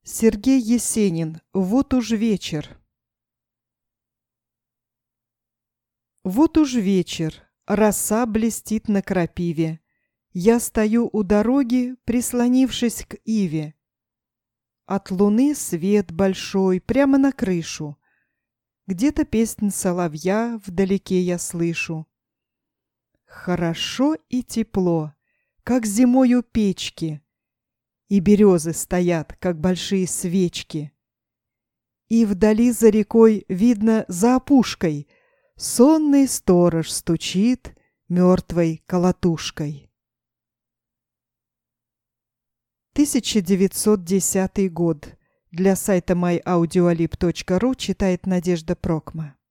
Сергей Есенин. Вот уж вечер. Вот уж вечер, роса блестит на крапиве. Я стою у дороги, прислонившись к иве. От луны свет большой прямо на крышу. Где-то песнь соловья вдалеке я слышу. Хорошо и тепло, как зимой у печки, и березы стоят, как большие свечки. И вдали за рекой видно за опушкой сонный сторож стучит мертвой колотушкой. 1910 год. Для сайта myaudioalib.ru читает Надежда Прокма.